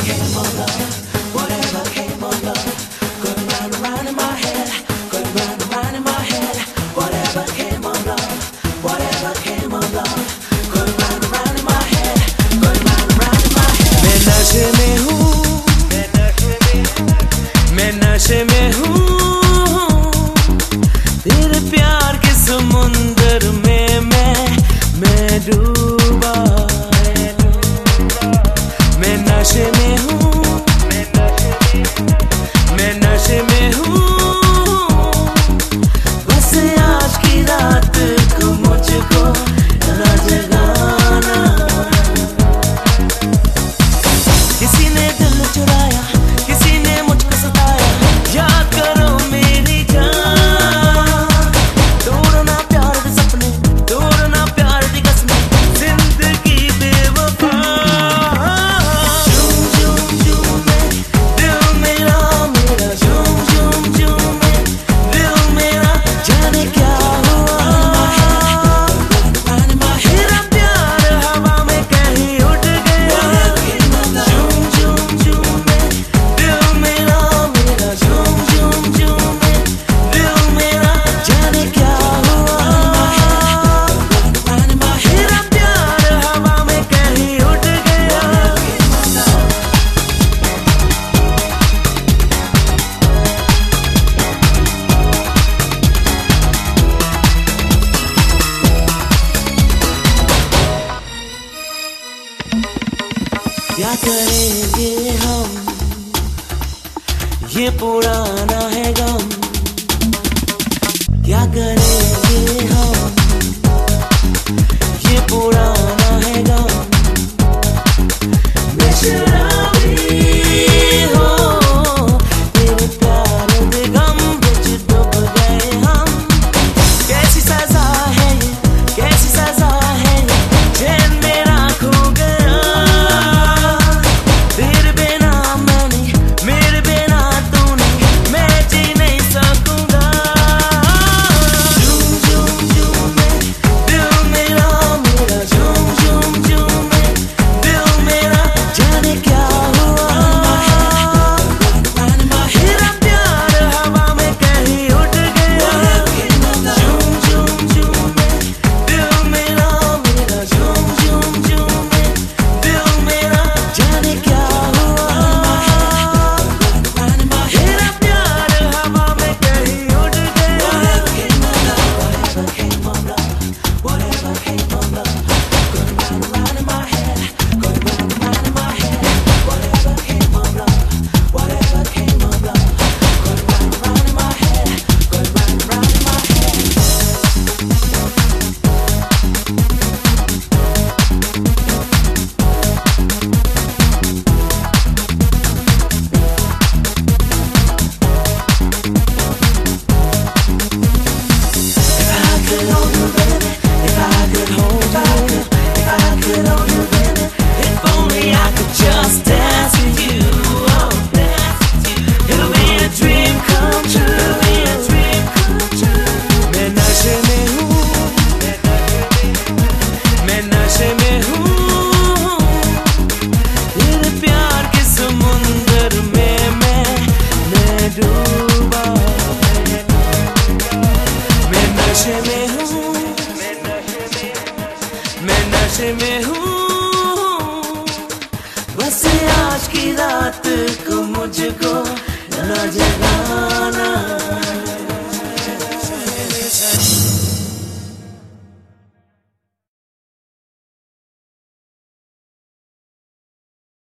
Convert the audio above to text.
came on love, whatever came on love, going round and round in my head, going round and round in my head, whatever came on love, whatever came on love, going round and round in my head, going round and round in my head. मैं नशे में हूँ, मैं नशे में हूँ, तेरे प्यार के समुंदर में मैं डूबा, मैं नशे में हूँ, मैं नशे में हूँ, बस आज की रात को मुझको ना जगाना। किसी ने दिल चुराया, किसी ने मुझको सताया, याद करो मेरी जान। तोड़ना प्यार के सपने, तोड़ना प्यार की कसमें, जिंदगी बेवफा। झूम झूम झूम में दिल मेरा मेरा, झूम झूम झूम में दिल मेरा, जाने क्या हुआ। मेरा प्यार हवा में कहीं उड़ गया। झूम झूम झूम में दिल मेरा मेरा, झूम झूम झूम में दिल मेरा, जाने क्या हुआ। मेरा प्यार हवा में कहीं उड़ गया। क्या करेंगे हम, ये पुराना है गम। क्या करेंगे हम।